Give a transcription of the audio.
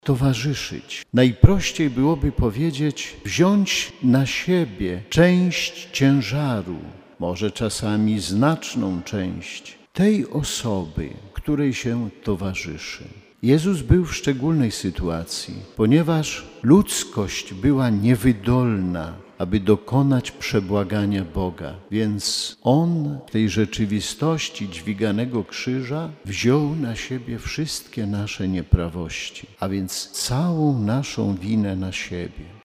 towarzyszyć. Najprościej byłoby powiedzieć, wziąć na siebie część ciężaru, może czasami znaczną część tej osoby, której się towarzyszy. Jezus był w szczególnej sytuacji, ponieważ ludzkość była niewydolna, aby dokonać przebłagania Boga. Więc On w tej rzeczywistości dźwiganego krzyża wziął na siebie wszystkie nasze nieprawości, a więc całą naszą winę na siebie.